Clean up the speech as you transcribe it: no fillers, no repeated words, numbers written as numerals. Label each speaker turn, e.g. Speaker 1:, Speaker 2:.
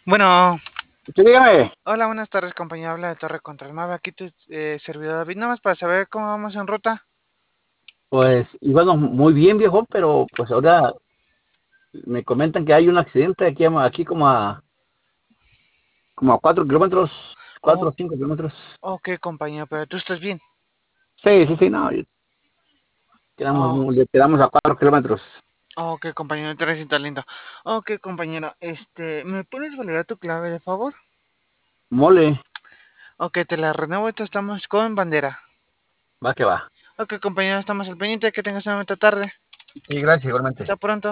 Speaker 1: Bueno,
Speaker 2: Sí, dígame.
Speaker 1: hola, buenas tardes, compañero. Habla de Torre Contra el Mave. Aquí tu servidor David. Nada más para saber cómo vamos en ruta.
Speaker 2: Pues íbamos muy bien, viejo, pero pues ahora me comentan que hay un accidente aquí, aquí como a 4 kilómetros,
Speaker 1: Oh,
Speaker 2: 4 o 5 kilómetros.
Speaker 1: ok, compañero, pero tú estás bien.
Speaker 2: Sí, sí, sí, no,
Speaker 1: Oh,
Speaker 2: le quedamos a 4 kilómetros.
Speaker 1: ok, compañero, te siento lindo. Ok, compañero, ¿me puedes validar tu clave, de favor?
Speaker 2: Mole,
Speaker 1: Ok, te la renuevo. Ahorita estamos con bandera.
Speaker 2: va que va.
Speaker 1: Ok, compañero, estamos al pendiente. Que tengas una bonita tarde.
Speaker 2: Sí, gracias, igualmente.
Speaker 1: Hasta pronto.